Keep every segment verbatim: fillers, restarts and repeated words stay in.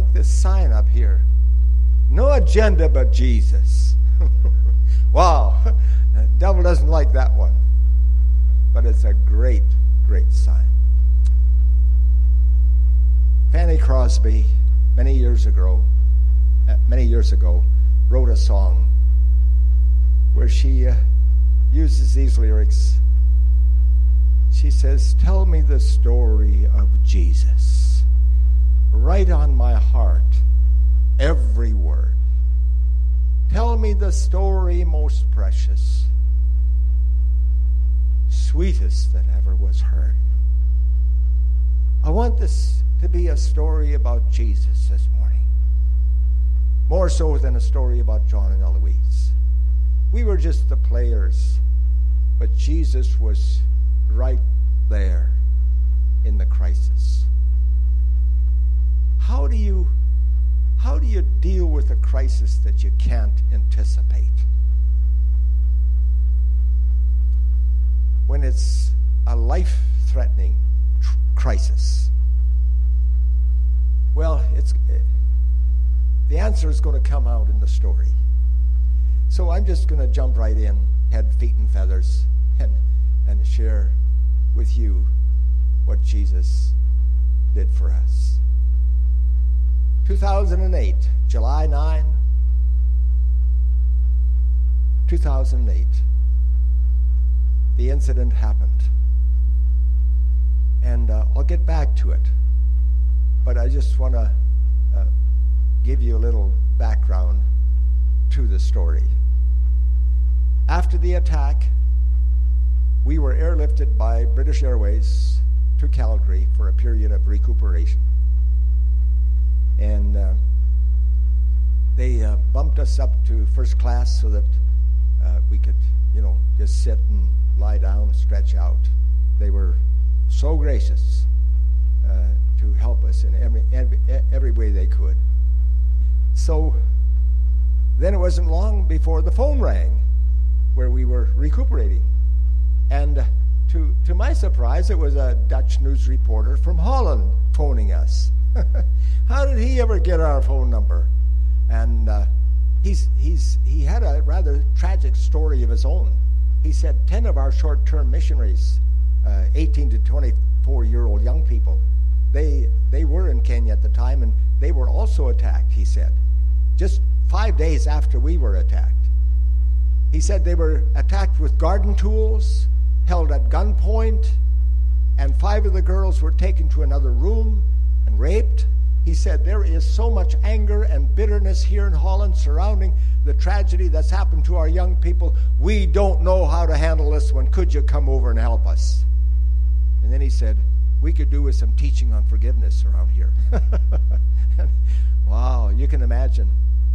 like this sign up here. No agenda but Jesus. Wow. The devil doesn't like that one. But it's a great, great sign. Fanny Crosby, many years ago, uh, many years ago, wrote a song where she uh, uses these lyrics. She says, "Tell me the story of Jesus. Write on my heart every word. Tell me the story most precious, sweetest that ever was heard." I want this to be a story about Jesus this morning, more so than a story about John and Eloise. We were just the players, but Jesus was right there in the crisis. How do you how do you deal with a crisis that you can't anticipate? When it's a life-threatening tr- crisis. Well, it's the answer is going to come out in the story. So I'm just going to jump right in, head, feet, and feathers, and and share with you what Jesus did for us. two thousand eight, July ninth, two thousand eight, the incident happened. And uh, I'll get back to it, but I just want to uh, give you a little background to the story. After the attack, we were airlifted by British Airways to Calgary for a period of recuperation. And uh, they uh, bumped us up to first class so that uh, we could, you know, just sit and lie down, stretch out. They were so gracious uh, to help us in every, every every way they could. So then it wasn't long before the phone rang where we were recuperating. And uh, to to my surprise, it was a Dutch news reporter from Holland phoning us. How did he ever get our phone number? And uh, he's he's he had a rather tragic story of his own. He said ten of our short-term missionaries, uh, eighteen to twenty-four-year-old young people, they they were in Kenya at the time, and they were also attacked, he said, just five days after we were attacked. He said they were attacked with garden tools, held at gunpoint, and five of the girls were taken to another room and raped. He said there is so much anger and bitterness here in Holland surrounding the tragedy that's happened to our young people. We don't know how to handle this one. Could you come over and help us? And then he said, we could do with some teaching on forgiveness around here. Wow, you can imagine.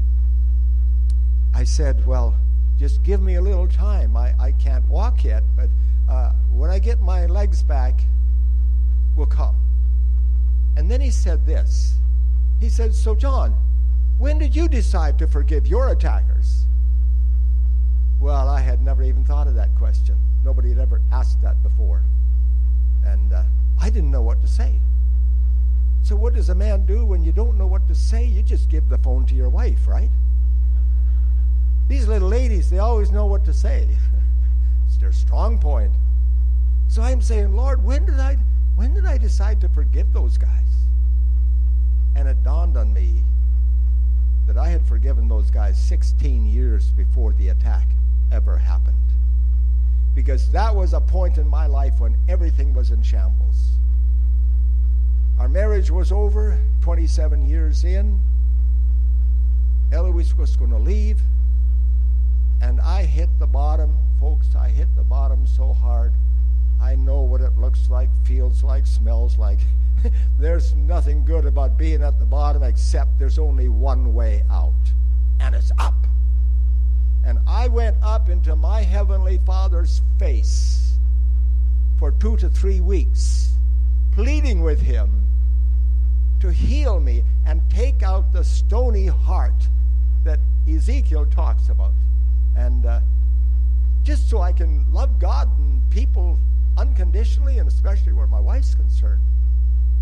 I said, well, just give me a little time. I, I can't walk yet, but uh, when I get my legs back, we'll come. And then he said this. He said, so John, when did you decide to forgive your attackers? Well, I had never even thought of that question. Nobody had ever asked that before. And uh, I didn't know what to say. So what does a man do when you don't know what to say? You just give the phone to your wife, right? These little ladies, they always know what to say. It's their strong point. So I'm saying, Lord, when did I when did I decide to forgive those guys? And it dawned on me that I had forgiven those guys sixteen years before the attack ever happened. Because that was a point in my life when everything was in shambles. Our marriage was over, twenty-seven years in. Eloise was going to leave. And I hit the bottom, folks. I hit the bottom so hard. I know what it looks like, feels like, smells like. There's nothing good about being at the bottom except there's only one way out, and it's up. And I went up into my Heavenly Father's face for two to three weeks, pleading with Him to heal me and take out the stony heart that Ezekiel talks about. And uh, just so I can love God and people unconditionally, and especially where my wife's concerned.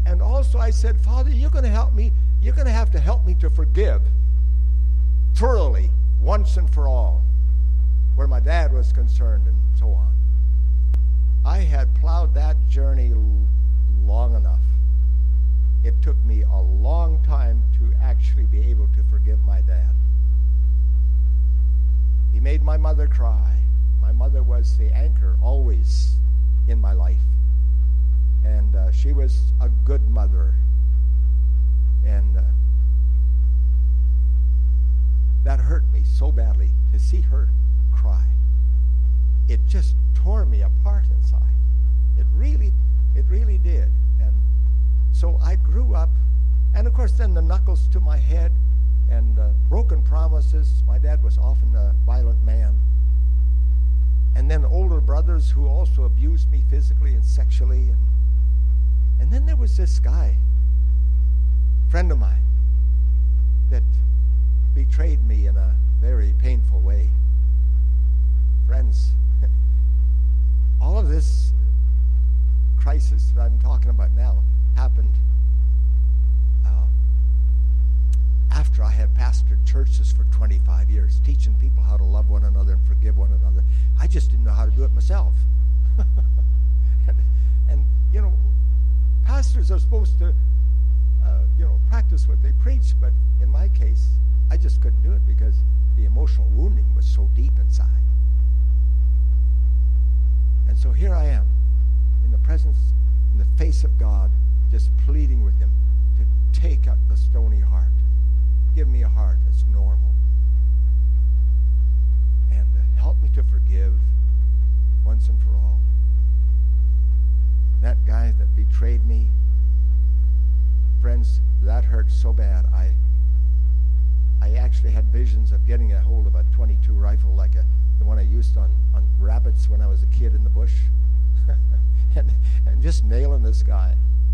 And also I said, Father, you're going to help me. You're going to have to help me to forgive thoroughly, once and for all, where my dad was concerned and so on. I had plowed that journey long enough. It took me a long time to actually be able to forgive my dad. He made my mother cry. My mother was the anchor always in my life. And uh, she was a good mother. And uh, that hurt me so badly to see her cry. It just tore me apart inside. It really, it really did. And so I grew up, and of course then the knuckles to my head and uh, broken promises. My dad was often a violent man. And then older brothers who also abused me physically and sexually. And, and then there was this guy, friend of mine, that betrayed me in a very painful way. Friends, all of this crisis that I'm talking about now happened uh, after I had pastored churches for twenty-five years, teaching people how to love one another and forgive one another. I just didn't know how to do it myself. and, and, you know, pastors are supposed to, uh, you know, practice what they preach, but in my case, I just couldn't do it because the emotional wounding was so deep inside. And so here I am, in the presence, in the face of God, just pleading with him to take out the stony heart. Give me a heart that's normal. And uh, help me to forgive once and for all. That guy that betrayed me, friends, that hurt so bad. I I actually had visions of getting a hold of a twenty-two rifle like a, the one I used on, on rabbits when I was a kid in the bush. and, and just nailing this guy.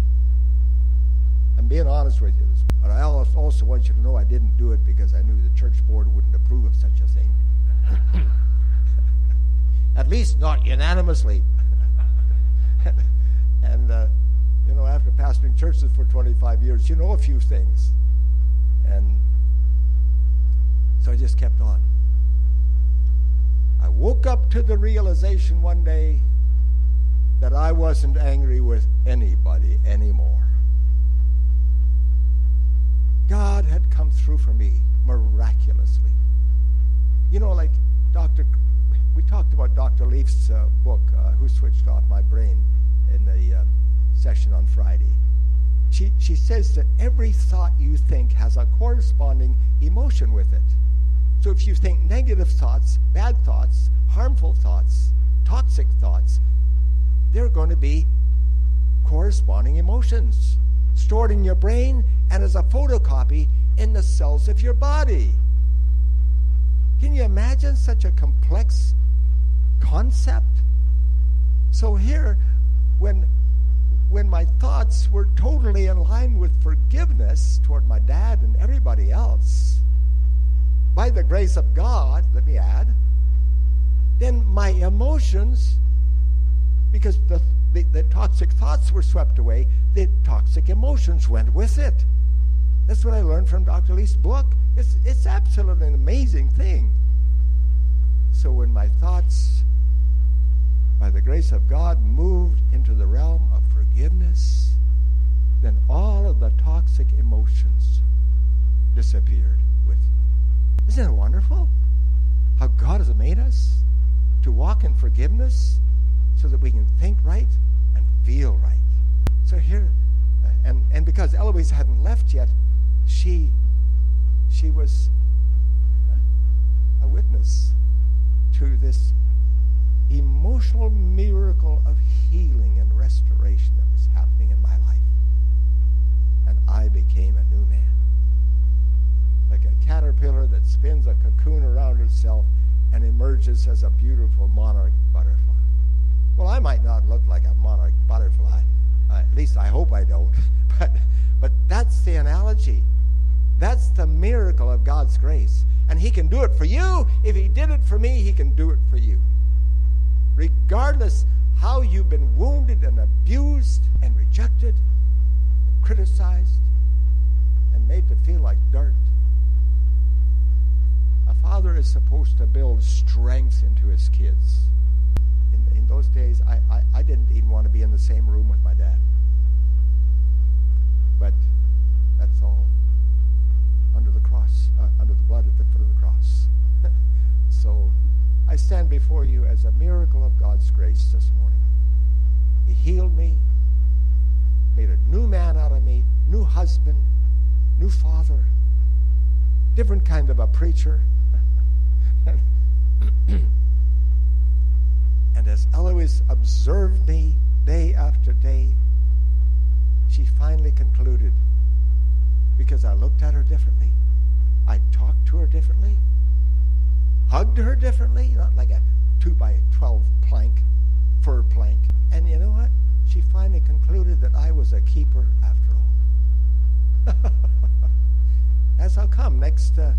I'm being honest with you. But I also want you to know I didn't do it because I knew the church board wouldn't approve of such a thing. At least not unanimously. and, uh, you know, after pastoring churches for twenty-five years, you know a few things. And so I just kept on. I woke up to the realization one day that I wasn't angry with anybody anymore. God had come through for me miraculously. You know, like Doctor we talked about Doctor Leaf's uh, book, uh, Who Switched Off My Brain, in the uh, session on Friday. She, she says that every thought you think has a corresponding emotion with it. So if you think negative thoughts, bad thoughts, harmful thoughts, toxic thoughts, there are going to be corresponding emotions stored in your brain and as a photocopy in the cells of your body. Can you imagine such a complex concept? So here, when when my thoughts were totally in line with forgiveness toward my dad and everybody else, by the grace of God, let me add, then my emotions, because the, the, the toxic thoughts were swept away, the toxic emotions went with it. That's what I learned from Doctor Lee's book. It's, it's absolutely an amazing thing. So when my thoughts, by the grace of God, moved into the realm of forgiveness, then all of the toxic emotions disappeared with it. Isn't it wonderful how God has made us to walk in forgiveness so that we can think right and feel right? So here, uh, and, and because Eloise hadn't left yet, she, she was a witness to this emotional miracle of healing and restoration that was happening in my life. And I became a new man. Like a caterpillar that spins a cocoon around itself and emerges as a beautiful monarch butterfly. Well, I might not look like a monarch butterfly. Uh, at least I hope I don't. But, but that's the analogy. That's the miracle of God's grace. And he can do it for you. If he did it for me, he can do it for you. Regardless how you've been wounded and abused and rejected, criticized, and made to feel like dirt. A father is supposed to build strength into his kids. In, in those days, I, I, I didn't even want to be in the same room with my dad. But that's all under the cross, uh, under the blood at the foot of the cross. So I stand before you as a miracle of God's grace this morning. He healed me, made a new man out of me, new husband, new father, different kind of a preacher. And as Eloise observed me day after day, she finally concluded, because I looked at her differently, I talked to her differently, hugged her differently, not like a two by twelve plank, fur plank. And you know what? She finally concluded that I was a keeper after all. As I'll come next uh,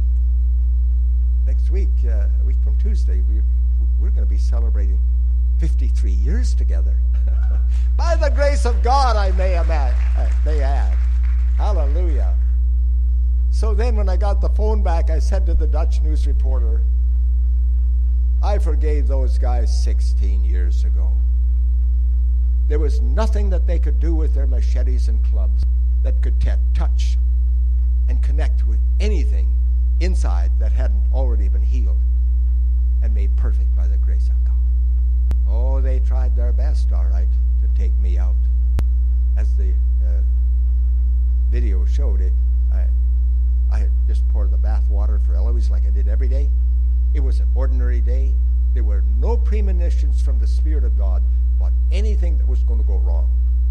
next week, uh, a week from Tuesday, we're, we're going to be celebrating fifty-three years together. By the grace of God, I may, ima- uh, may add. Hallelujah. So then when I got the phone back, I said to the Dutch news reporter, I forgave those guys sixteen years ago. There was nothing that they could do with their machetes and clubs that could t- touch and connect with anything inside that hadn't already been healed and made perfect by the grace of God. Oh, they tried their best, all right, to take me out. As the uh, video showed it, I, I had just poured the bath water for Eloise like I did every day. It was an ordinary day. There were no premonitions from the Spirit of God about anything that was going to go wrong.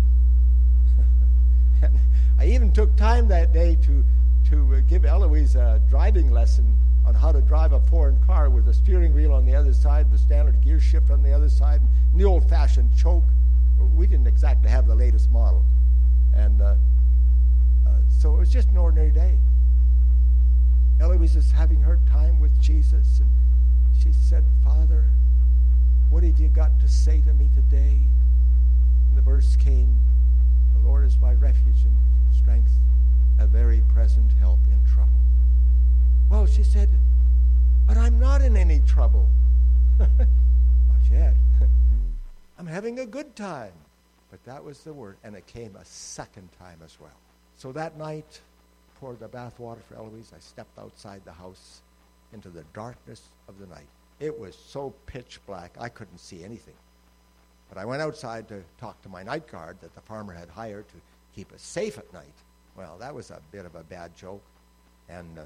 And I even took time that day to, to give Eloise a driving lesson on how to drive a foreign car with a steering wheel on the other side, the standard gear shift on the other side, and the old-fashioned choke. We didn't exactly have the latest model. And uh, uh, so it was just an ordinary day. Eloise is having her time with Jesus, and she said, Father, what have you got to say to me today? And the verse came, the Lord is my refuge and strength, a very present help in trouble. Well, she said, but I'm not in any trouble. Not yet. I'm having a good time. But that was the word, and it came a second time as well. So that night, poured the bath water for Eloise. I stepped outside the house into the darkness of the night. It was so pitch black, I couldn't see anything. But I went outside to talk to my night guard that the farmer had hired to keep us safe at night. Well, that was a bit of a bad joke. And uh,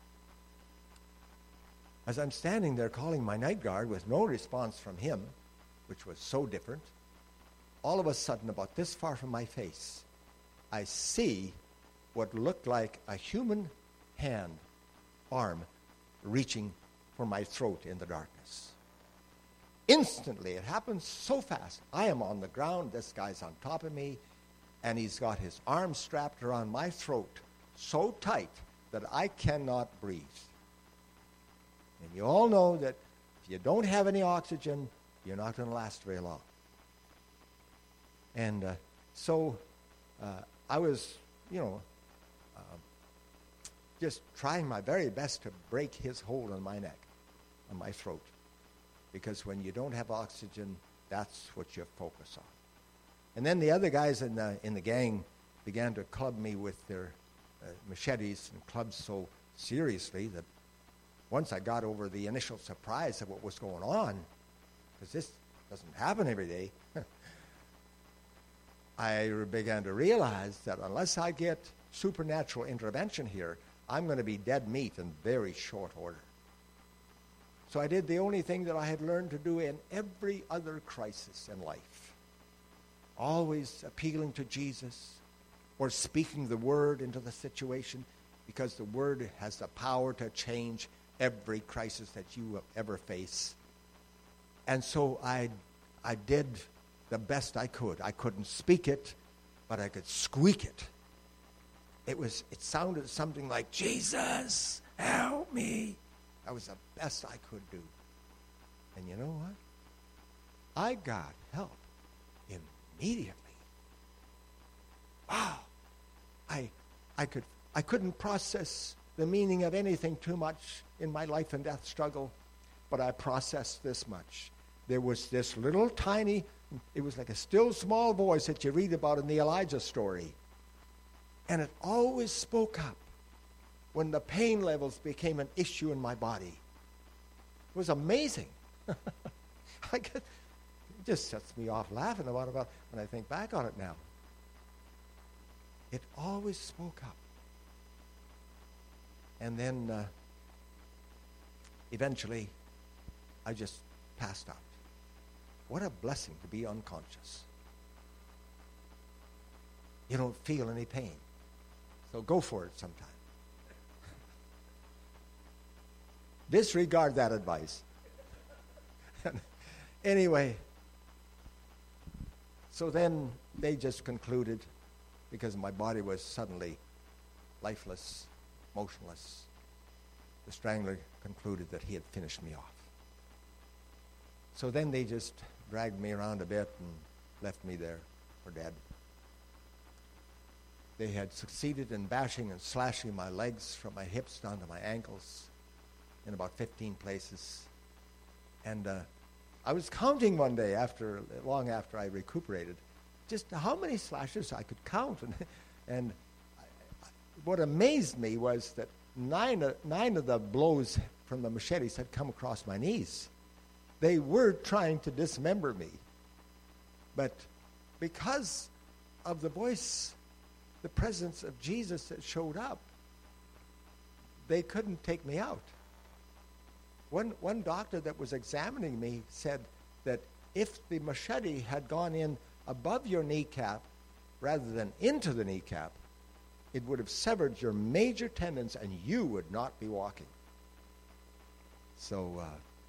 as I'm standing there calling my night guard with no response from him, which was so different, all of a sudden, about this far from my face, I see what looked like a human hand, arm, reaching for my throat in the darkness. Instantly, it happened so fast. I am on the ground, this guy's on top of me, and he's got his arm strapped around my throat so tight that I cannot breathe. And you all know that if you don't have any oxygen, you're not going to last very long. And uh, so uh, I was, you know, uh, just trying my very best to break his hold on my neck, on my throat. Because when you don't have oxygen, that's what you focus on. And then the other guys in the, in the gang began to club me with their uh, machetes and clubs so seriously that once I got over the initial surprise of what was going on, because this doesn't happen every day, I began to realize that unless I get supernatural intervention here, I'm going to be dead meat in very short order. So I did the only thing that I had learned to do in every other crisis in life. Always appealing to Jesus or speaking the word into the situation, because the word has the power to change every crisis that you will ever face. And so I, I did the best I could. I couldn't speak it, but I could squeak it. It was. It sounded something like, Jesus, help me. That was the best I could do. And you know what? I got help immediately. Wow. I, I, could, I couldn't process the meaning of anything too much in my life and death struggle, but I processed this much. There was this little tiny, it was like a still small voice that you read about in the Elijah story. And it always spoke up when the pain levels became an issue in my body. It was amazing. I get, it just sets me off laughing about it when I think back on it now. It always spoke up. And then uh, eventually I just passed out. What a blessing to be unconscious. You don't feel any pain. So go for it sometime. Disregard that advice. Anyway, so then they just concluded, because my body was suddenly lifeless, motionless, the strangler concluded that he had finished me off. So then they just dragged me around a bit and left me there for dead. They had succeeded in bashing and slashing my legs from my hips down to my ankles in about fifteen places. And uh, I was counting one day, after long after I recuperated, just how many slashes I could count. And, and I, what amazed me was that nine, uh, nine of the blows from the machetes had come across my knees. They were trying to dismember me. But because of the voice, the presence of Jesus that showed up, they couldn't take me out. One, one doctor that was examining me said that if the machete had gone in above your kneecap rather than into the kneecap, it would have severed your major tendons and you would not be walking. So uh,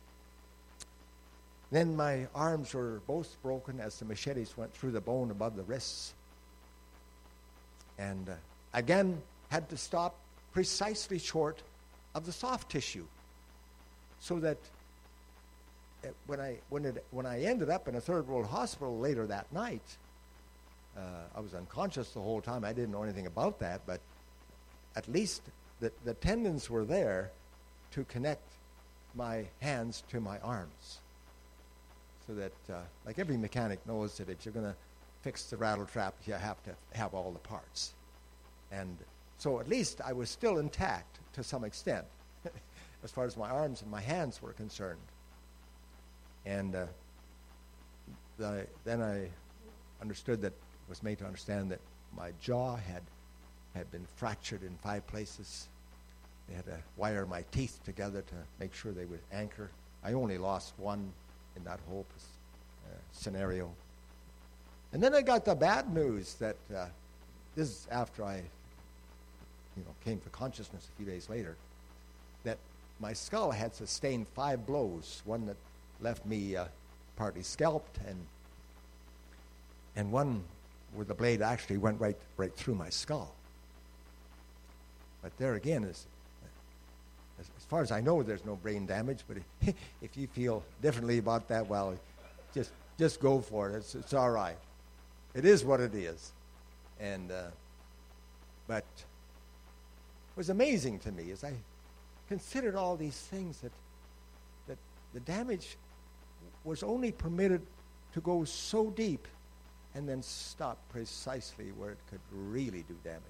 then my arms were both broken as the machetes went through the bone above the wrists. And uh, again, had to stop precisely short of the soft tissue. So that uh, when I when it when I ended up in a third world hospital later that night, uh, I was unconscious the whole time. I didn't know anything about that, but at least the, the tendons were there to connect my hands to my arms. So that, uh, like every mechanic knows that if you're going to fix the rattle trap, you have to have all the parts. And so at least I was still intact to some extent, as far as my arms and my hands were concerned. And uh, the, then I understood that, was made to understand that my jaw had had been fractured in five places. They had to wire my teeth together to make sure they would anchor. I only lost one in that whole uh, scenario. And then I got the bad news that uh, this is after I, you know, came to consciousness a few days later, that my skull had sustained five blows, one that left me uh, partly scalped, and and one where the blade actually went right right through my skull. But there again, is, as, as far as I know, there's no brain damage. But if, if you feel differently about that, well, just just go for it. It's, it's all right. It is what it is. And uh, but it was amazing to me as I considered all these things that that the damage was only permitted to go so deep and then stop precisely where it could really do damage.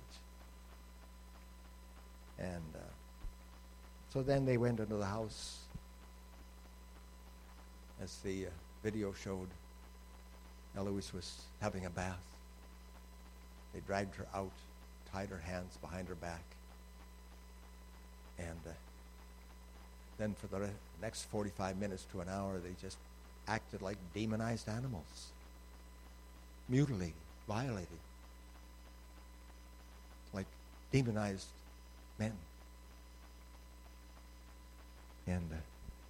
And uh, so then they went into the house, as the uh, video showed. Eloise was having a bath. They dragged her out, tied her hands behind her back, and uh, then for the re- next forty-five minutes to an hour, they just acted like demonized animals, mutilated, violated, like demonized men. And uh,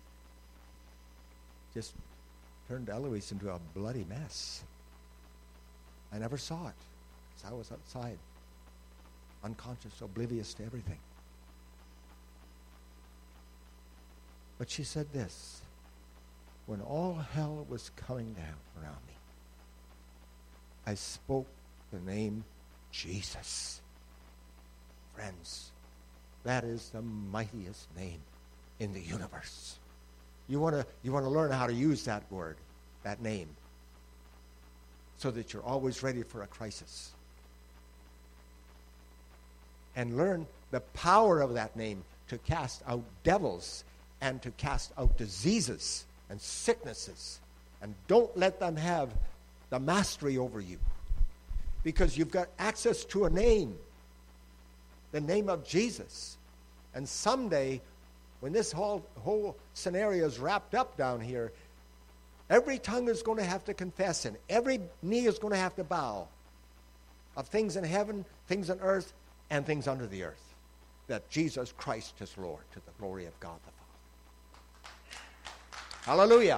just turned Eloise into a bloody mess. I never saw it, because I was outside, unconscious, oblivious to everything. But she said this: when all hell was coming down around me, I spoke the name Jesus. friends, that is the mightiest name in the universe. You want to you want to learn how to use that word, that name, so that you're always ready for a crisis. And learn the power of that name to cast out devils and to cast out diseases and sicknesses. And don't let them have the mastery over you, because you've got access to a name, the name of Jesus. And someday, when this whole, whole scenario is wrapped up down here, every tongue is going to have to confess, and every knee is going to have to bow, of things in heaven, things on earth, and things under the earth, that Jesus Christ is Lord, to the glory of God the Father. Hallelujah.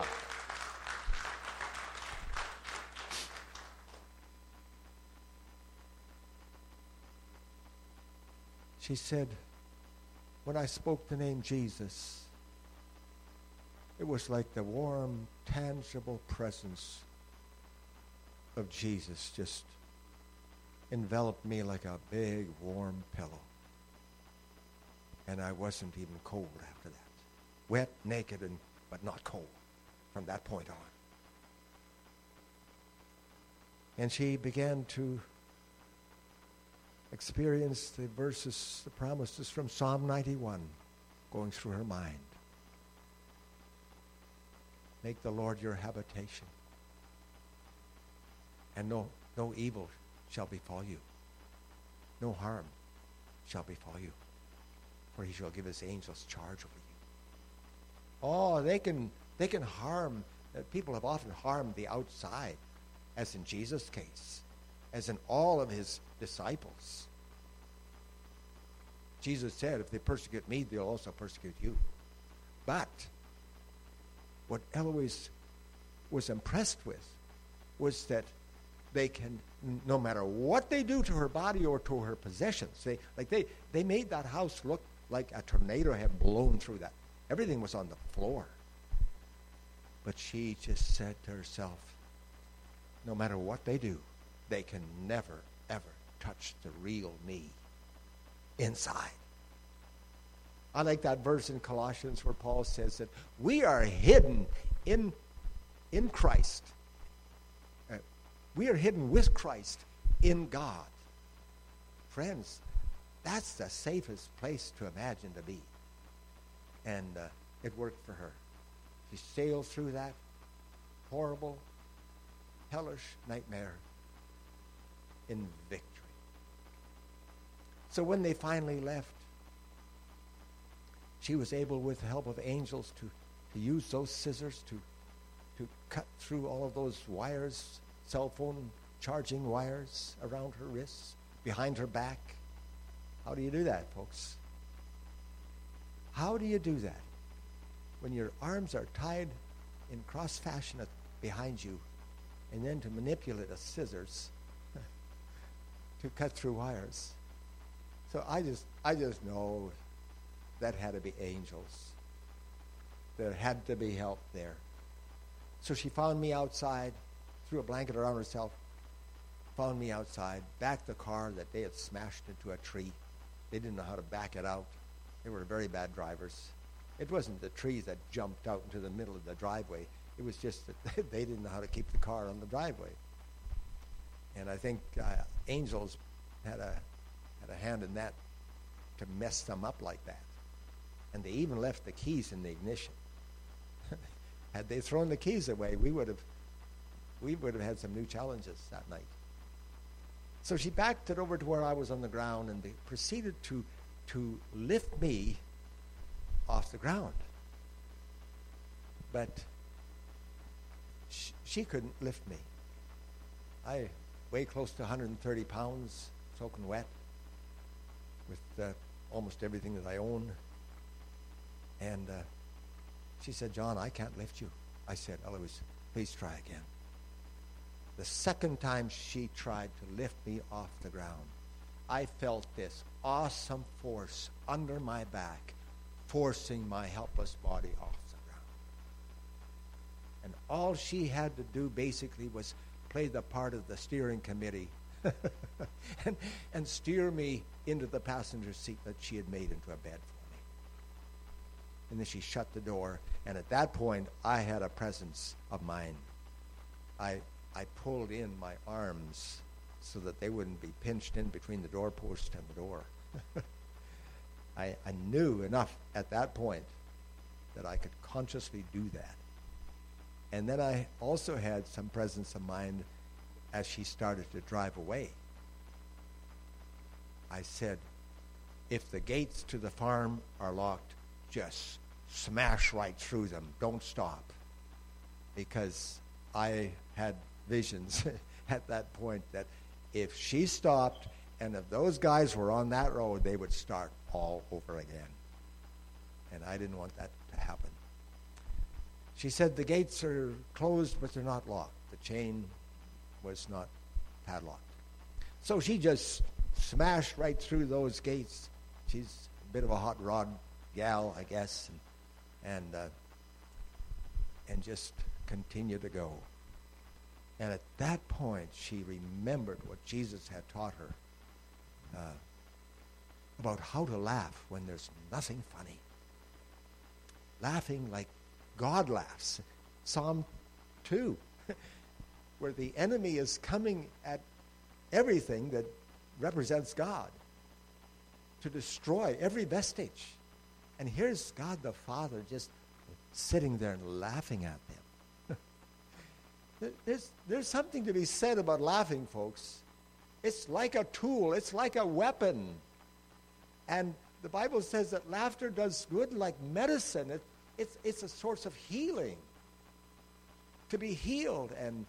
She said, when I spoke the name Jesus, it was like the warm, tangible presence of Jesus just enveloped me like a big, warm pillow. And I wasn't even cold after that. Wet, naked, and but not cold from that point on. And she began to experience the verses, the promises from Psalm ninety-one going through her mind. Make the Lord your habitation, and no, no evil shall befall you. No harm shall befall you, for he shall give his angels charge over you. Oh, they can they can harm. Uh, people have often harmed the outside, as in Jesus' case, as in all of his disciples. Jesus said, if they persecute me, they'll also persecute you. But what Eloise was impressed with was that they can, no matter what they do to her body or to her possessions, they like they, they made that house look like a tornado had blown through that. Everything was on the floor. But she just said to herself, no matter what they do, they can never, ever touch the real me inside. I like that verse in Colossians where Paul says that we are hidden in, in Christ. Uh, we are hidden with Christ in God. Friends, that's the safest place to imagine to be. And uh, it worked for her. She sailed through that horrible, hellish nightmare in victory. So when they finally left, she was able, with the help of angels, to, to use those scissors to, to cut through all of those wires, cell phone charging wires around her wrists, behind her back. How do you do that, folks? How do you do that when your arms are tied in cross fashion at, behind you, and then to manipulate the scissors to cut through wires? So I just I just know that had to be angels. There had to be help there. So she found me outside, threw a blanket around herself, found me outside, backed the car that they had smashed into a tree. They didn't know how to back it out. They were very bad drivers. It wasn't the trees that jumped out into the middle of the driveway. It was just that they didn't know how to keep the car on the driveway. And I think uh, angels had a had a hand in that to mess them up like that. And they even left the keys in the ignition. Had they thrown the keys away, we would have we would have had some new challenges that night. So she backed it over to where I was on the ground, and they proceeded to to lift me off the ground. But sh- she couldn't lift me. I weigh close to one hundred thirty pounds, soaking wet, with uh, almost everything that I own. And uh, she said, John, I can't lift you. I said, Eloise, please try again. The second time she tried to lift me off the ground, I felt this awesome force under my back, forcing my helpless body off the ground. And all she had to do basically was play the part of the steering committee and, and steer me into the passenger seat that she had made into a bed for me. And then she shut the door, and at that point, I had a presence of mind. I I pulled in my arms so that they wouldn't be pinched in between the doorpost and the door. I, I knew enough at that point that I could consciously do that. And then I also had some presence of mind as she started to drive away. I said, if the gates to the farm are locked, just smash right through them. Don't stop. Because I had visions at that point that if she stopped and if those guys were on that road, they would start all over again. And I didn't want that to happen. She said the gates are closed, but they're not locked. The chain was not padlocked. So she just smashed right through those gates. She's a bit of a hot rod gal, I guess, and and, uh, and just continued to go. And at that point, she remembered what Jesus had taught her uh, about how to laugh when there's nothing funny. Laughing like God laughs. Psalm two, where the enemy is coming at everything that represents God to destroy every vestige. And here's God the Father just sitting there and laughing at them. there's, there's something to be said about laughing, folks. It's like a tool. It's like a weapon. And the Bible says that laughter does good like medicine. It, it's, it's a source of healing. To be healed. And,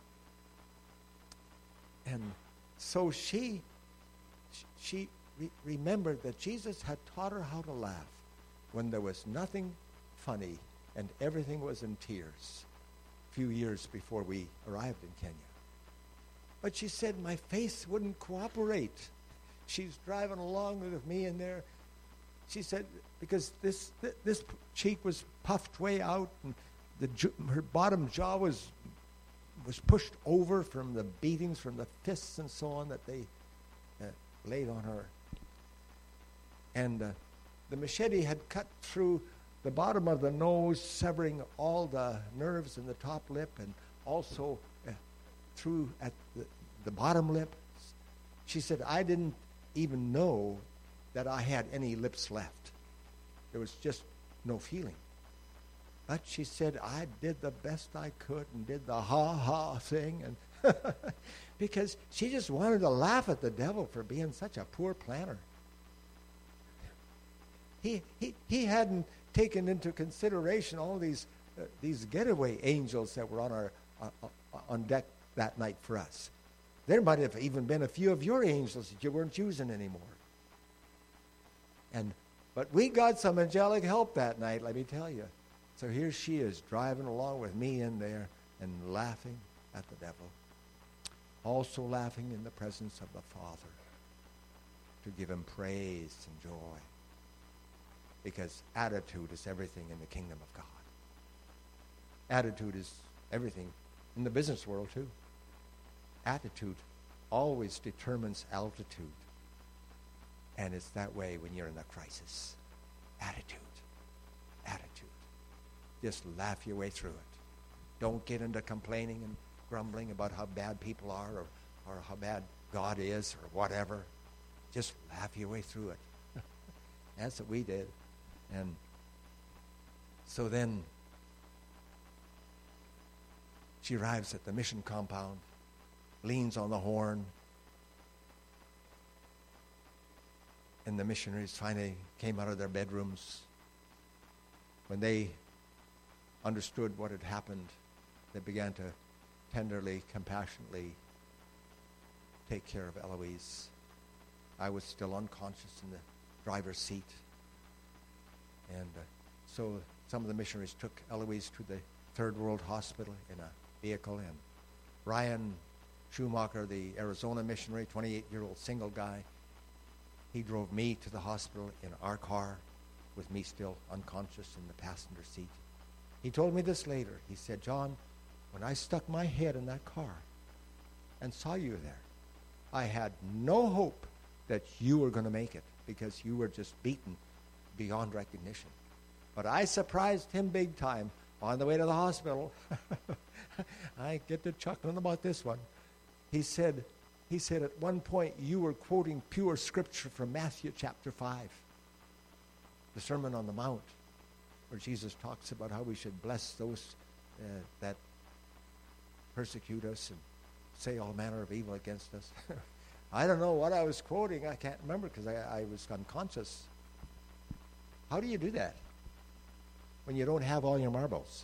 and so she, she re- remembered that Jesus had taught her how to laugh when there was nothing funny and everything was in tears a few years before we arrived in Kenya. But she said my face wouldn't cooperate. She's driving along with me in there. She said, because this th- this cheek was puffed way out, and the ju- her bottom jaw was was pushed over from the beatings, from the fists and so on that they uh, laid on her. And uh, the machete had cut through the bottom of the nose, severing all the nerves in the top lip, and also uh, through at the, the bottom lip. She said, I didn't even know that I had any lips left. There was just no feeling. But she said, I did the best I could and did the ha-ha thing. and because she just wanted to laugh at the devil for being such a poor planner. He, he, he hadn't taken into consideration all these uh, these getaway angels that were on our uh, uh, on deck that night for us. There might have even been a few of your angels that you weren't using anymore. And but we got some angelic help that night, let me tell you. So here she is driving along with me in there and laughing at the devil. Also laughing in the presence of the Father to give him praise and joy. Because attitude is everything in the kingdom of God. Attitude is everything in the business world too. Attitude always determines altitude. And it's that way when you're in a crisis. Attitude. Attitude. Just laugh your way through it. Don't get into complaining and grumbling about how bad people are or, or how bad God is or whatever. Just laugh your way through it. That's what we did. And so then she arrives at the mission compound, leans on the horn, and the missionaries finally came out of their bedrooms. When they understood what had happened, they began to tenderly, compassionately take care of Eloise. I was still unconscious in the driver's seat. And uh, so some of the missionaries took Eloise to the Third World Hospital in a vehicle. And Ryan Schumacher, the Arizona missionary, twenty-eight-year-old single guy, he drove me to the hospital in our car with me still unconscious in the passenger seat. He told me this later. He said, John, when I stuck my head in that car and saw you there, I had no hope that you were going to make it because you were just beaten beyond recognition. But I surprised him big time on the way to the hospital. I get to chuckling about this one. He said, he said at one point you were quoting pure scripture from Matthew chapter five, the Sermon on the Mount, where Jesus talks about how we should bless those uh, that persecute us and say all manner of evil against us. I don't know what I was quoting. I can't remember because I, I was unconscious. How do you do that when you don't have all your marbles?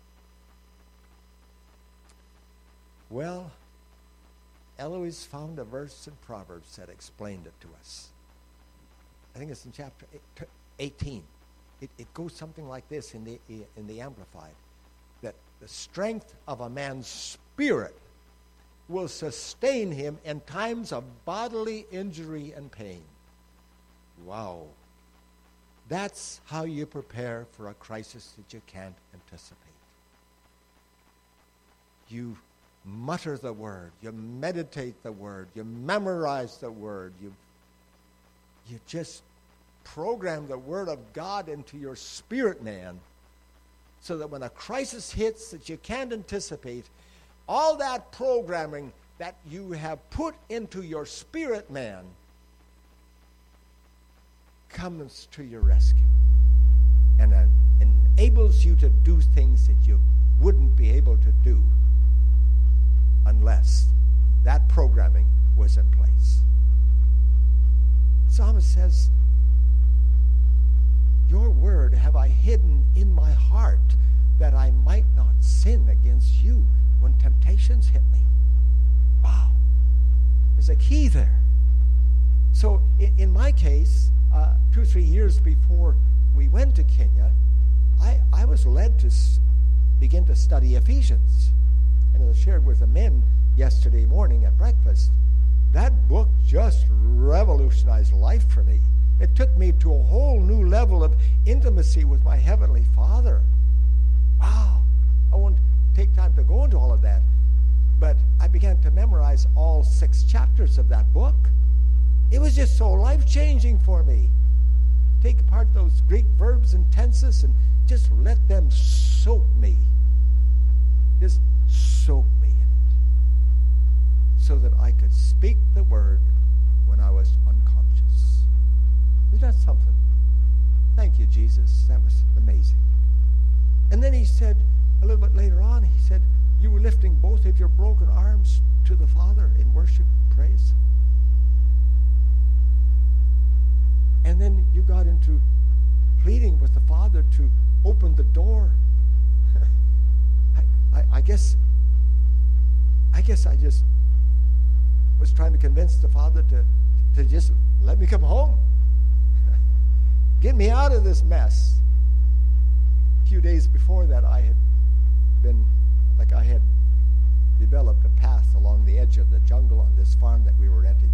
Well, Eloise found a verse in Proverbs that explained it to us. I think it's in chapter eighteen. It, it goes something like this in the in the Amplified, that the strength of a man's spirit will sustain him in times of bodily injury and pain. Wow. That's how you prepare for a crisis that you can't anticipate. You mutter the word, you meditate the word, you memorize the word, you, you just program the word of God into your spirit man so that when a crisis hits that you can't anticipate, all that programming that you have put into your spirit man comes to your rescue and uh, enables you to do things that you wouldn't be able to do unless that programming was in place. Psalmist says, your word have I hidden in my heart that I might not sin against you when temptations hit me. Wow. There's a key there. So in, in my case, uh, two or three years before we went to Kenya, I, I was led to s- begin to study Ephesians. And as I shared with the men yesterday morning at breakfast, that book just revolutionized life for me. It took me to a whole new level of intimacy with my Heavenly Father. Wow. I won't take time to go into all of that, but I began to memorize all six chapters of that book. It was just so life-changing for me. Take apart those Greek verbs and tenses and just let them soak me. Just soak me in it so that I could speak the word when I was unconscious. Isn't that something? Thank you, Jesus. That was amazing. And then he said, a little bit later on, he said, you were lifting both of your broken arms to the Father in worship and praise. And then you got into pleading with the Father to open the door. I, I, I guess I guess I just was trying to convince the Father to, to just let me come home. Get me out of this mess. A few days before that, I had been, like I had developed a path along the edge of the jungle on this farm that we were renting.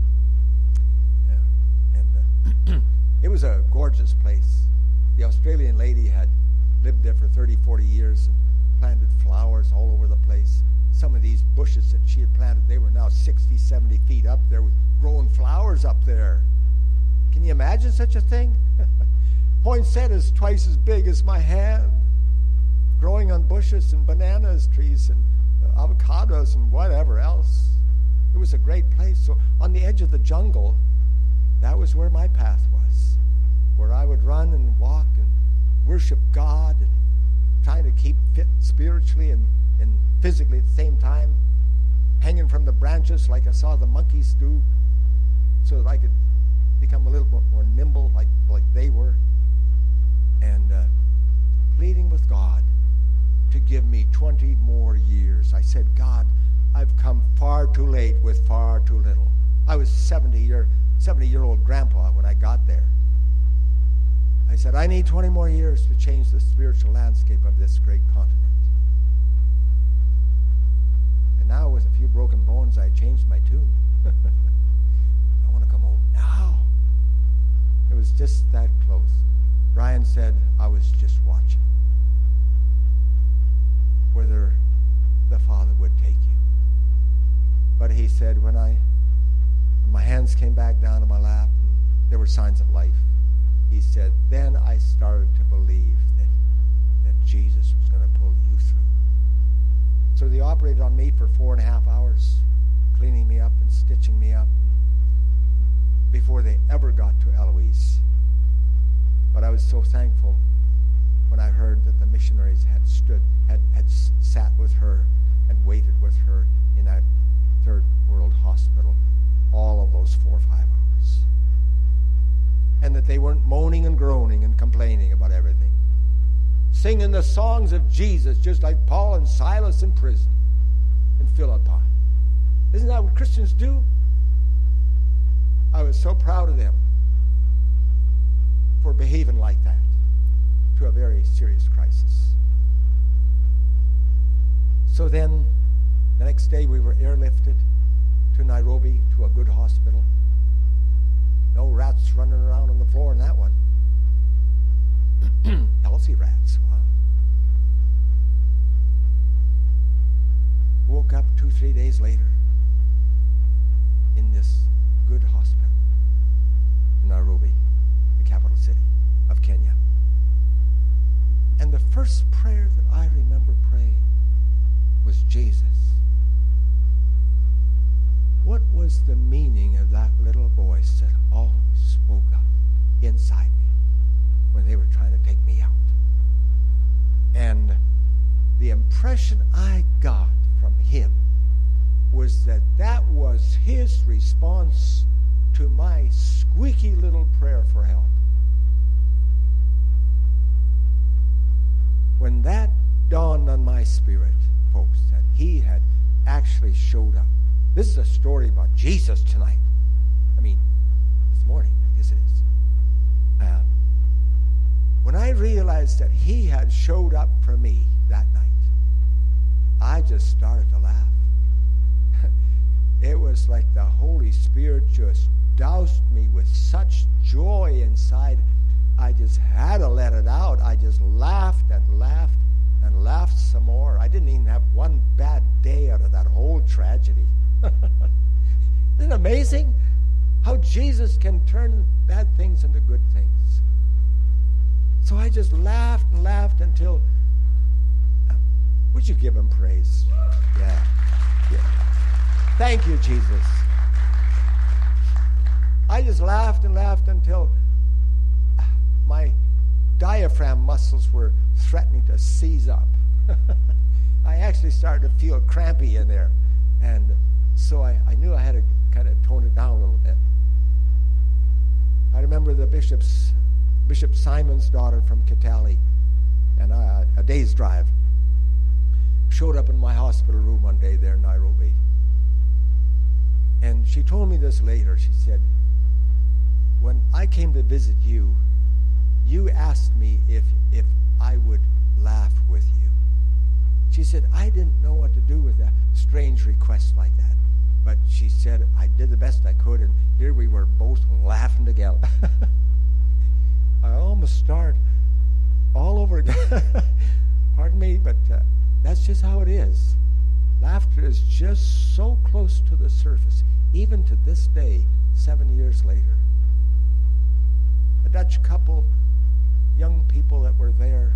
Uh, and uh, it was a gorgeous place. The Australian lady had lived there for thirty, forty years and planted flowers all over the place. Some of these bushes that she had planted, they were now sixty, seventy feet up there with growing flowers up there. Can you imagine such a thing? Poinsettias twice as big as my hand, growing on bushes and bananas trees and uh, avocados and whatever else. It was a great place. So on the edge of the jungle, that was where my path was, where I would run and walk and worship God and trying to keep fit spiritually and, and physically at the same time, hanging from the branches like I saw the monkeys do, so that I could become a little bit more nimble like, like they were, and uh, pleading with God to give me twenty more years. I said, God, I've come far too late with far too little. I was seventy-year-old grandpa when I got there. I said, I need twenty more years to change the spiritual landscape of this great continent. And now with a few broken bones, I changed my tune. I want to come home now. It was just that close. Brian said, I was just watching whether the Father would take you. But he said, when I, when my hands came back down in my lap, and there were signs of life. He said, then I started to believe that, that Jesus was going to pull you through. So they operated on me for four and a half hours, cleaning me up and stitching me up before they ever got to Eloise. But I was so thankful when I heard that the missionaries had stood, had, had sat with her and waited with her in that third world hospital all of those four or five hours. And that they weren't moaning and groaning and complaining about everything. Singing the songs of Jesus just like Paul and Silas in prison in Philippi. Isn't that what Christians do? I was so proud of them for behaving like that to a very serious crisis. So then, the next day we were airlifted to Nairobi to a good hospital. No rats running around on the floor in that one. Healthy rats, wow. Woke up two, three days later in this good hospital in Nairobi, the capital city of Kenya. And the first prayer that I remember praying was Jesus. What was the meaning of that little voice that always spoke up inside me when they were trying to take me out? And the impression I got from him was that that was his response to my squeaky little prayer for help. When that dawned on my spirit, folks, that he had actually showed up. This is a story about Jesus tonight. I mean, this morning, I guess it is. Uh, when I realized that he had showed up for me that night, I just started to laugh. It was like the Holy Spirit just doused me with such joy inside. I just had to let it out. I just laughed and laughed and laughed some more. I didn't even have one bad day out of that whole tragedy. Isn't it amazing how Jesus can turn bad things into good things? So I just laughed and laughed until... Uh, would you give him praise? Yeah. yeah. Thank you, Jesus. I just laughed and laughed until my diaphragm muscles were threatening to seize up. I actually started to feel crampy in there. And so I, I knew I had to kind of tone it down a little bit. I remember the bishop's, Bishop Simon's daughter from Kitale, and I, a day's drive, showed up in my hospital room one day there in Nairobi. And she told me this later. She said, when I came to visit you, you asked me if if I would laugh with you. She said, I didn't know what to do with a strange request like that. But she said, I did the best I could, and here we were both laughing together. I almost start all over again. Pardon me, but uh, that's just how it is. Laughter is just so close to the surface, even to this day, seven years later. A Dutch couple, young people that were there,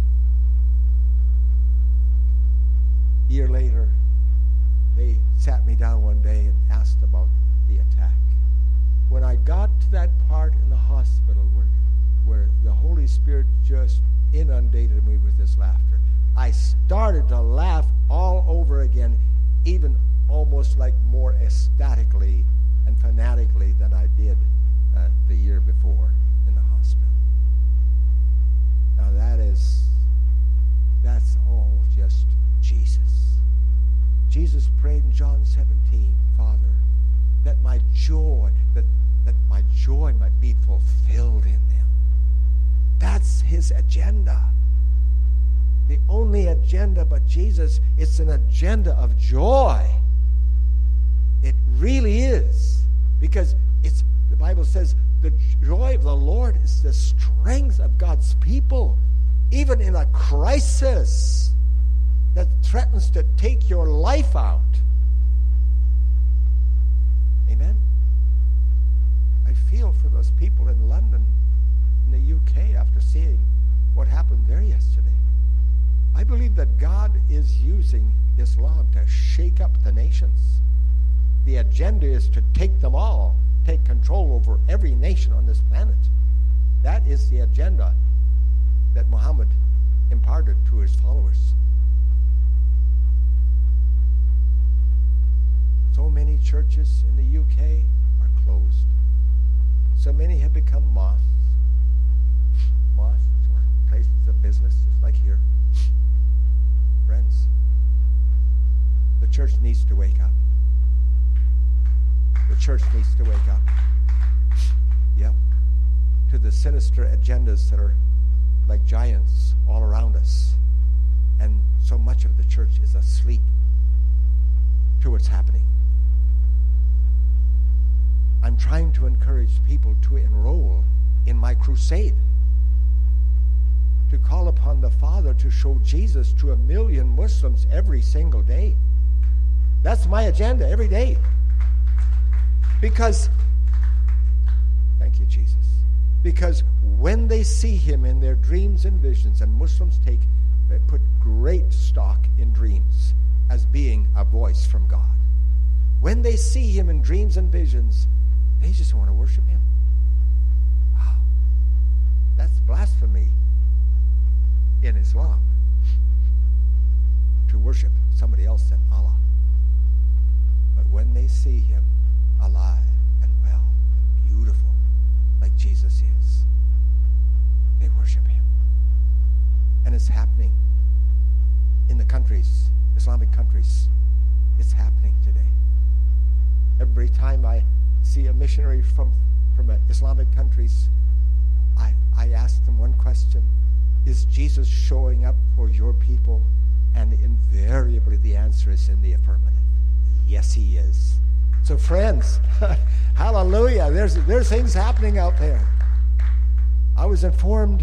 a year later, they sat me down one day and asked about the attack. When I got to that part in the hospital where, where the Holy Spirit just inundated me with this laughter, I started to laugh all over again, even almost like more ecstatically and fanatically than I did uh, the year before in the hospital. Now that is, that's all just Jesus. Jesus prayed in John seventeen, Father, that my joy, that, that my joy might be fulfilled in them. That's his agenda. The only agenda but Jesus, it's an agenda of joy. It really is. Because it's the Bible says the joy of the Lord is the strength of God's people. Even in a crisis that threatens to take your life out. Amen? feel for those people in London, in the U K, after seeing what happened there yesterday. I believe that God is using Islam to shake up the nations. The agenda is to take them all, take control over every nation on this planet. That is the agenda that Muhammad imparted to his followers. So many churches in the U K are closed. So many have become mosques. Mosques or places of business, just like here. Friends, the church needs to wake up. The church needs to wake up. Yep. To the sinister agendas that are like giants all around us. And so much of the church is asleep to what's happening. I'm trying to encourage people to enroll in my crusade, to call upon the Father to show Jesus to a million Muslims every single day. That's my agenda every day. Because, thank you, Jesus, because when they see him in their dreams and visions, and Muslims take, they put great stock in dreams as being a voice from God. When they see him in dreams and visions, they just want to worship him. Wow. That's blasphemy in Islam, to worship somebody else than Allah. But when they see him alive and well and beautiful like Jesus is, they worship him. And it's happening in the countries, Islamic countries. It's happening today. Every time I see a missionary from, from Islamic countries, I, I ask them one question: is Jesus showing up for your people? And invariably the answer is in the affirmative. Yes, he is. So friends, hallelujah, there's, there's things happening out there. I was informed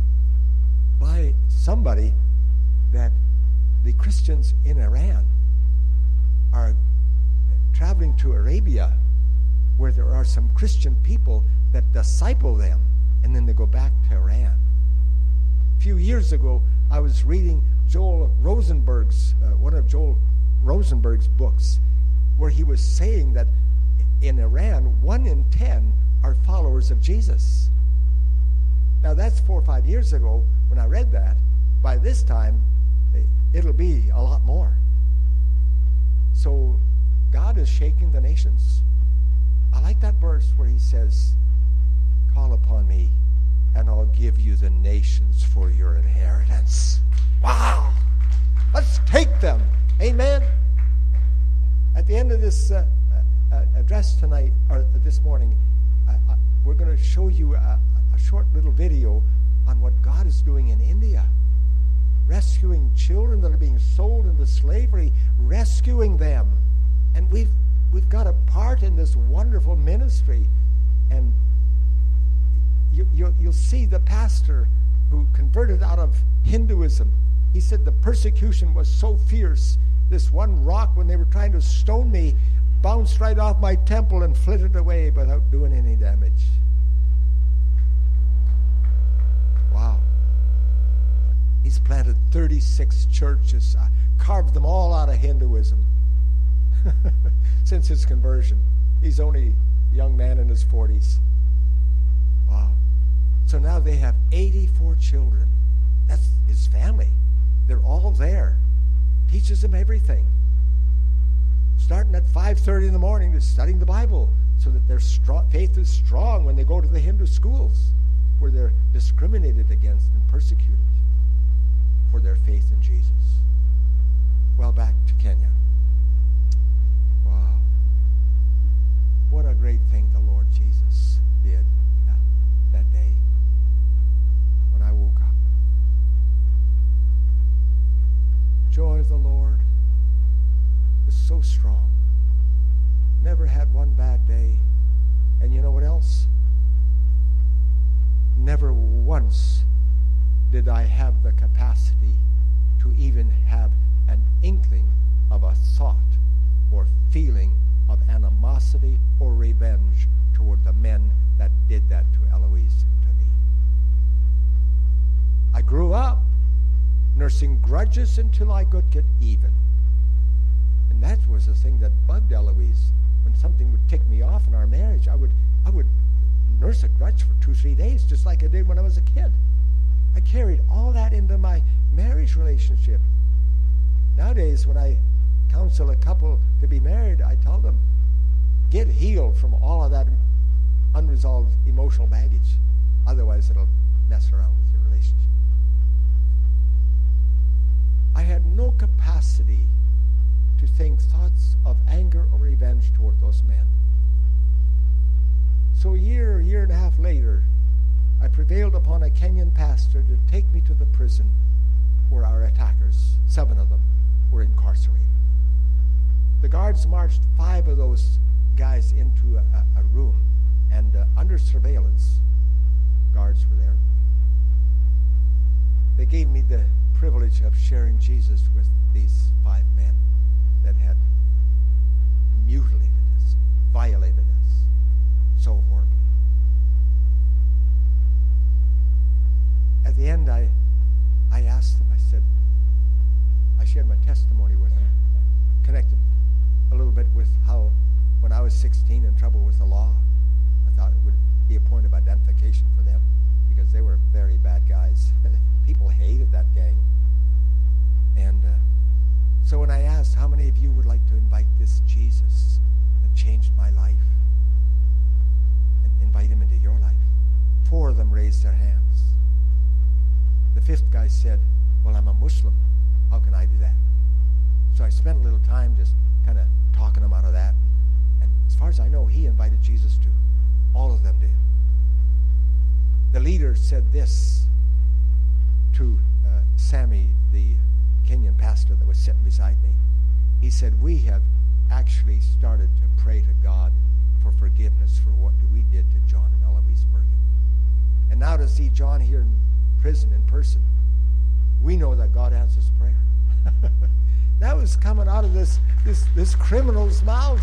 by somebody that the Christians in Iran are traveling to Arabia, where there are some Christian people that disciple them, and then they go back to Iran. A few years ago, I was reading Joel Rosenberg's, uh, one of Joel Rosenberg's books, where he was saying that in Iran, one in ten are followers of Jesus. Now, that's four or five years ago when I read that. By this time, it'll be a lot more. So, God is shaking the nations. I like that verse where he says, call upon me, and I'll give you the nations for your inheritance. Wow! Let's take them. Amen? At the end of this uh, uh, address tonight, or this morning, I, I, we're going to show you a, a short little video on what God is doing in India. Rescuing children that are being sold into slavery, rescuing them. And we've, we've got a part in this wonderful ministry. And you, you, you'll see the pastor who converted out of Hinduism. He said the persecution was so fierce, this one rock, when they were trying to stone me, bounced right off my temple and flitted away without doing any damage. Wow. He's planted thirty-six churches, uh, carved them all out of Hinduism since his conversion. He's only a young man in his forties. Wow. So now they have eighty-four children. That's his family. They're all there. Teaches them everything. Starting at five thirty in the morning to studying the Bible so that their strong, faith is strong when they go to the Hindu schools where they're discriminated against and persecuted for their faith in Jesus. Well, back to Kenya. Wow. What a great thing the Lord Jesus did that, that day when I woke up. Joy of the Lord is so strong. Never had one bad day. And you know what else? Never once did I have the capacity to even have an inkling of a thought or feeling of animosity or revenge toward the men did that to Eloise and to me. I grew up nursing grudges until I could get even. And that was the thing that bugged Eloise. When something would tick me off in our marriage, I would I would nurse a grudge for two, three days, just like I did when I was a kid. I carried all that into my marriage relationship. Nowadays, when I counsel a couple to be married, I tell them, get healed from all of that unresolved emotional baggage. Otherwise, it'll mess around with your relationship. I had no capacity to think thoughts of anger or revenge toward those men. So a year, a year and a half later, I prevailed upon a Kenyan pastor to take me to the prison where our attackers, seven of them, were incarcerated. The guards marched five of those guys into a, a room, and uh, under surveillance, guards were there. They gave me the privilege of sharing Jesus with these five men that had mutilated us, violated us so horribly. At the end, I, I asked them, I said, I shared my testimony with them, connected a little bit with how when I was sixteen in trouble with the law, I thought it would be a point of identification for them because they were very bad guys. People hated that gang. And uh, so when I asked, how many of you would like to invite this Jesus that changed my life and invite him into your life? Four of them raised their hands. The fifth guy said, well, I'm a Muslim. How can I do that? So I spent a little time just kind of talking him out of that. And as far as I know, he invited Jesus too. All of them did. The leader said this to uh, Sammy, the Kenyan pastor that was sitting beside me. He said, we have actually started to pray to God for forgiveness for what we did to John and Eloise Bergen. And now to see John here in prison in person, we know that God answers prayer. That was coming out of this, this, this criminal's mouth.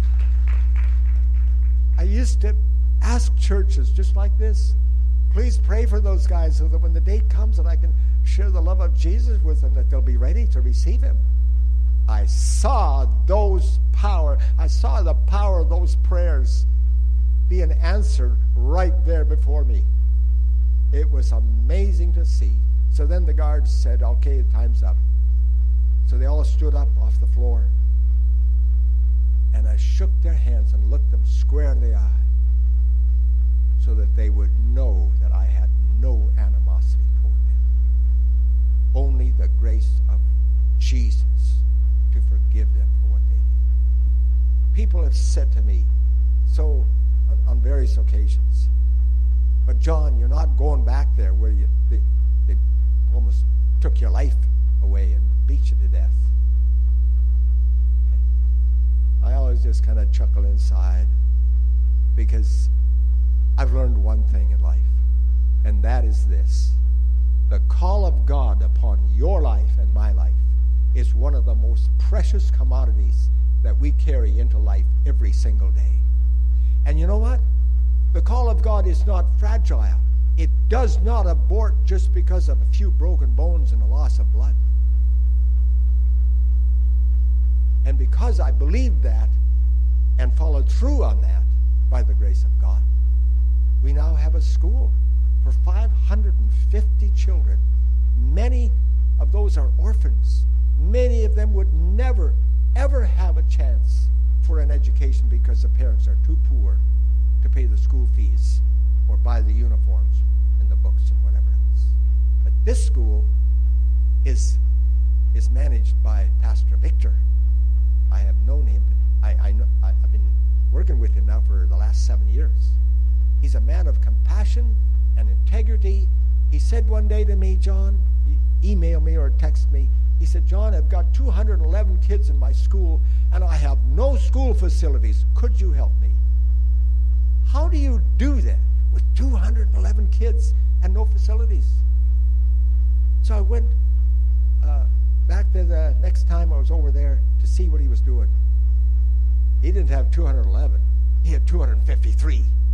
I used to ask churches just like this, please pray for those guys so that when the date comes and I can share the love of Jesus with them, that they'll be ready to receive him. I saw those power. I saw the power of those prayers being answered right there before me. It was amazing to see. So then the guards said, okay, time's up. So they all stood up off the floor. And I shook their hands and looked them square in the eye so that they would know that I had no animosity toward them. Only the grace of Jesus to forgive them for what they did. People have said to me so on, on various occasions, but John, you're not going back there where you they, they almost took your life away and beat you to death. I always just kind of chuckle inside because I've learned one thing in life, and that is this. The call of God upon your life and my life is one of the most precious commodities that we carry into life every single day. And you know what? The call of God is not fragile. It does not abort just because of a few broken bones and a loss of blood. And because I believed that and followed through on that by the grace of God, we now have a school for five hundred fifty children. Many of those are orphans. Many of them would never, ever have a chance for an education because the parents are too poor to pay the school fees or buy the uniforms and the books and whatever else. But this school is, is managed by Pastor Victor. I have known him. I, I know, I, I've been working with him now for the last seven years. He's a man of compassion and integrity. He said one day to me, John, he emailed me or text me, he said, John, I've got two hundred eleven kids in my school, and I have no school facilities. Could you help me? How do you do that with two hundred eleven kids and no facilities? So I went uh, back there the next time I was over there to see what he was doing. He didn't have two hundred eleven. He had two hundred fifty-three.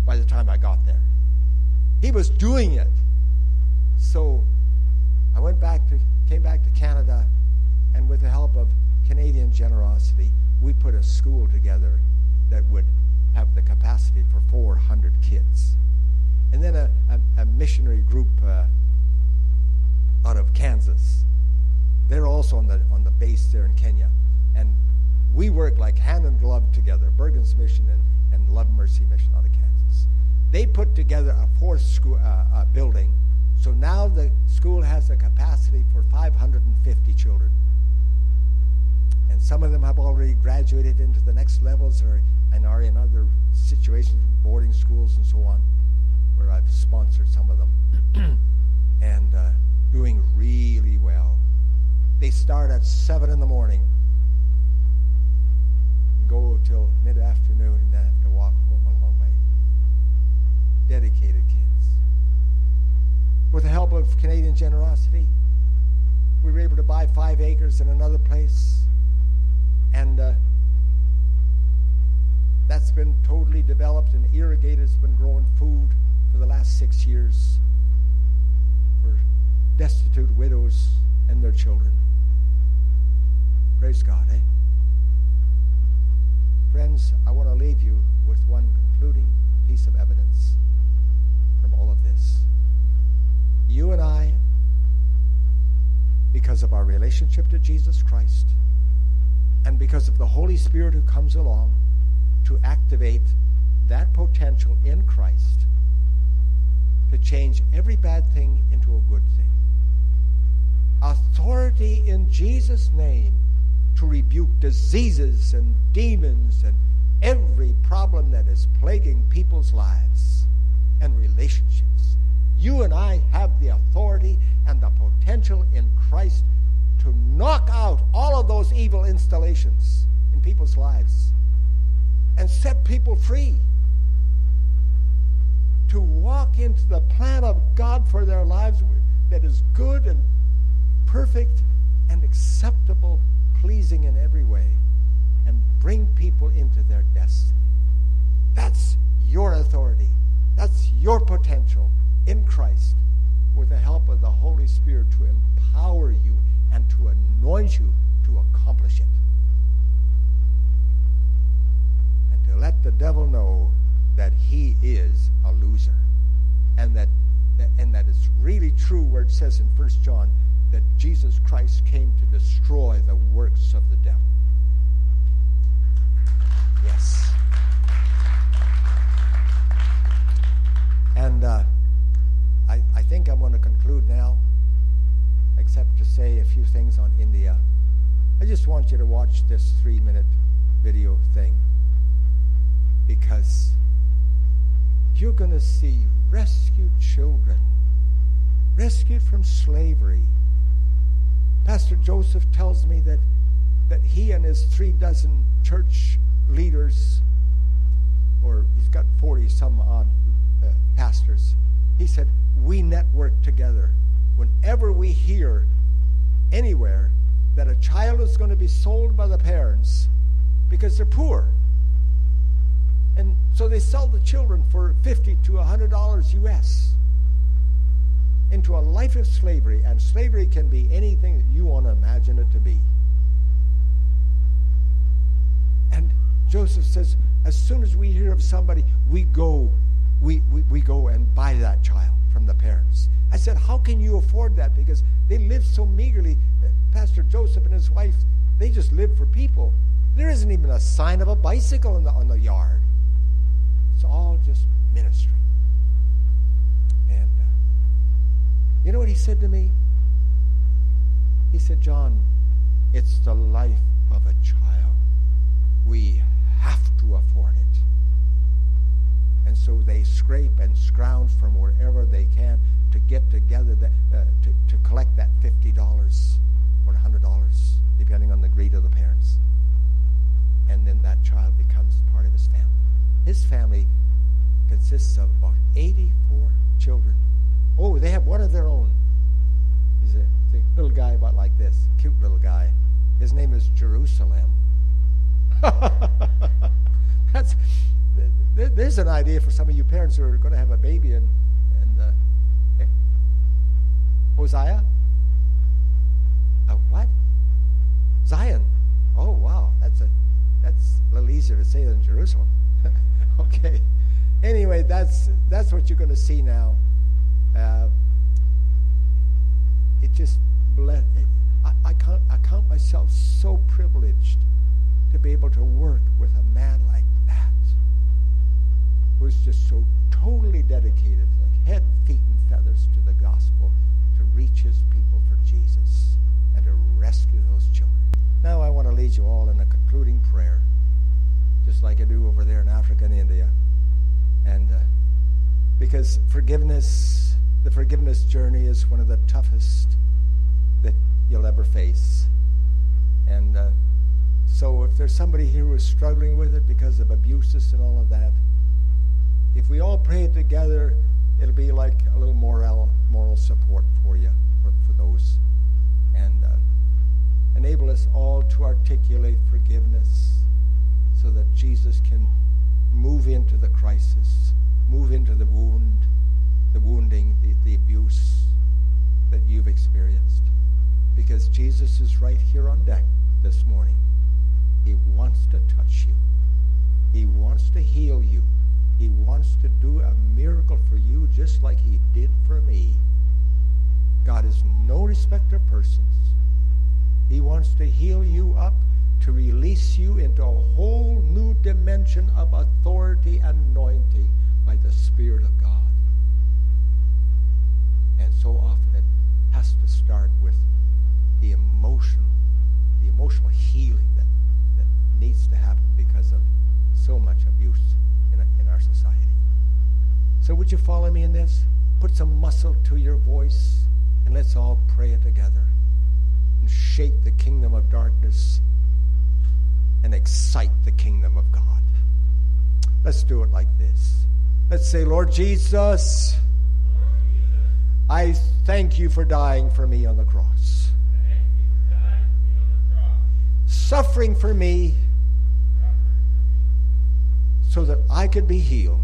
by the time I got there. He was doing it. So I went back to, came back to Canada, and with the help of Canadian generosity, we put a school together that would have the capacity for four hundred kids. And then a, a, a missionary group uh, out of Kansas. They're also on the on the base there in Kenya. And we work like hand and glove together, Bergen's Mission and, and Love Mercy Mission out of Kansas. They put together a fourth school uh, uh, building, so now the school has a capacity for five hundred fifty children. And some of them have already graduated into the next levels or, and are in other situations, boarding schools and so on, where I've sponsored some of them, and uh, doing really well. They start at seven in the morning, and go till mid-afternoon, and then have to walk home a long way. Dedicated kids. With the help of Canadian generosity, we were able to buy five acres in another place, and uh, that's been totally developed and irrigated. It's been growing food for the last six years for destitute widows and their children. Praise God, eh? Friends, I want to leave you with one concluding piece of evidence from all of this. You and I, because of our relationship to Jesus Christ, and because of the Holy Spirit who comes along to activate that potential in Christ to change every bad thing into a good thing. Authority in Jesus' name to rebuke diseases and demons and every problem that is plaguing people's lives and relationships. You and I have the authority and the potential in Christ to knock out all of those evil installations in people's lives and set people free to walk into the plan of God for their lives that is good and perfect and acceptable, pleasing in every way, and bring people into their destiny. That's your authority. That's your potential in Christ with the help of the Holy Spirit to empower you and to anoint you to accomplish it. And to let the devil know that he is a loser. And that, that and that it's really true where it says in First John that Jesus Christ came to destroy the works of the devil. Yes. And uh, I, I think I'm going to conclude now, except to say a few things on India. I just want you to watch this three-minute video thing, because you're going to see rescued children, rescued from slavery. Pastor Joseph tells me that, that he and his three dozen church leaders, or he's got forty some odd uh, pastors, he said, we network together. Whenever we hear anywhere that a child is going to be sold by the parents because they're poor, and so they sell the children for fifty to one hundred dollars U S into a life of slavery, and slavery can be anything that you want to imagine it to be. And Joseph says, as soon as we hear of somebody, we go, we, we, we go and buy that child from the parents. I said, how can you afford that? Because they live so meagerly. Pastor Joseph and his wife, they just live for people. There isn't even a sign of a bicycle in the, on the yard. It's all just ministry. And uh, you know what he said to me? He said, John, it's the life of a child. We have to afford it. And so they scrape and scrounge from wherever they can to get together, that, uh, to, to collect that fifty dollars or one hundred dollars, depending on the greed of the parents. And then that child becomes part of his family. His family consists of about eighty-four children. Oh, they have one of their own. He's a, a little guy about like this, cute little guy. His name is Jerusalem. That's there's an idea for some of you parents who are going to have a baby and and uh, eh, Hosea. A what? Zion. Oh wow, that's a that's a little easier to say than Jerusalem. Okay. Anyway, that's that's what you're going to see now. Uh, it just bless. It, I, I count I count myself so privileged to be able to work with a man like that, who's just so totally dedicated, like head, feet, and feathers to the gospel, to reach his people for Jesus and to rescue those children. Now I want to lead you all in a concluding prayer, just like I do over there in Africa and India. And uh, because forgiveness, the forgiveness journey is one of the toughest that you'll ever face. And uh, so if there's somebody here who is struggling with it because of abuses and all of that, if we all pray it together, it'll be like a little moral moral support for you, for, for those. And uh, enable us all to articulate forgiveness so that Jesus can move into the crisis, move into the wound, the wounding, the, the abuse that you've experienced. Because Jesus is right here on deck this morning. He wants to touch you. He wants to heal you. He wants to do a miracle for you just like he did for me. God is no respecter of persons. He wants to heal you up, to release you into a whole new dimension of authority and anointing by the Spirit of God. And so often it has to start with the emotional, the emotional healing that, that needs to happen because of so much abuse in, in our society. So would you follow me in this? Put some muscle to your voice and let's all pray it together and shake the kingdom of darkness and excite the kingdom of God. Let's do it like this. Let's say, Lord Jesus, I thank you for dying for me on the cross. Suffering for me so that I could be healed,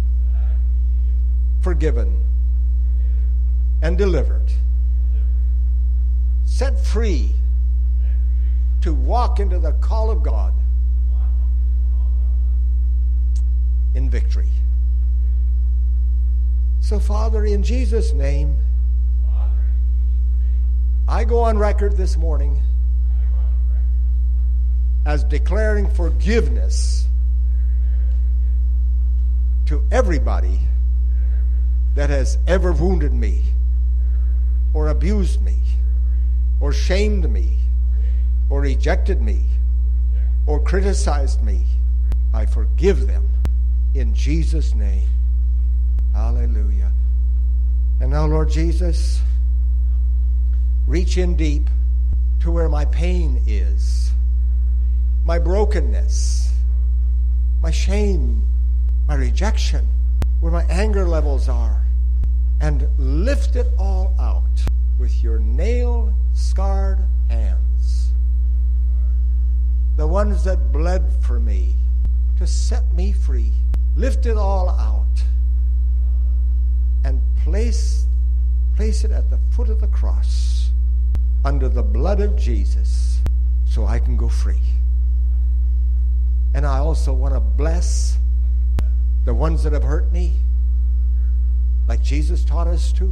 forgiven, and delivered, set free to walk into the call of God in victory. So, Father, in Jesus' name, I go on record this morning as declaring forgiveness to everybody that has ever wounded me or abused me or shamed me or rejected me or criticized me. I forgive them in Jesus' name. Hallelujah. And now, Lord Jesus, reach in deep to where my pain is, my brokenness, my shame, my rejection, where my anger levels are, and lift it all out with your nail-scarred hands. The ones that bled for me to set me free. Lift it all out and place, place it at the foot of the cross under the blood of Jesus so I can go free. And I also want to bless the ones that have hurt me, like Jesus taught us to.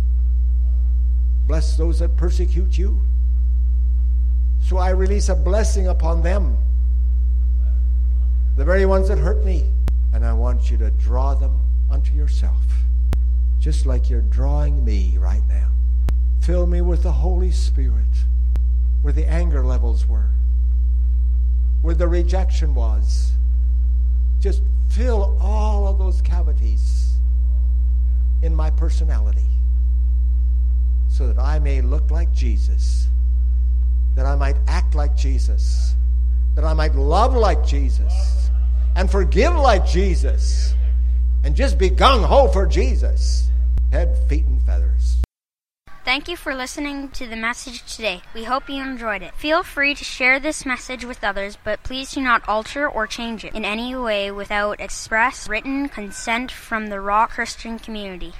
Bless those that persecute you. So I release a blessing upon them, the very ones that hurt me. And I want you to draw them unto yourself, just like you're drawing me right now. Fill me with the Holy Spirit, where the anger levels were, where the rejection was. Just fill all of those cavities in my personality so that I may look like Jesus, that I might act like Jesus, that I might love like Jesus and forgive like Jesus and just be gung-ho for Jesus, head, feet, and feathers. Thank you for listening to the message today. We hope you enjoyed it. Feel free to share this message with others, but please do not alter or change it in any way without express written consent from the Rock Christian community.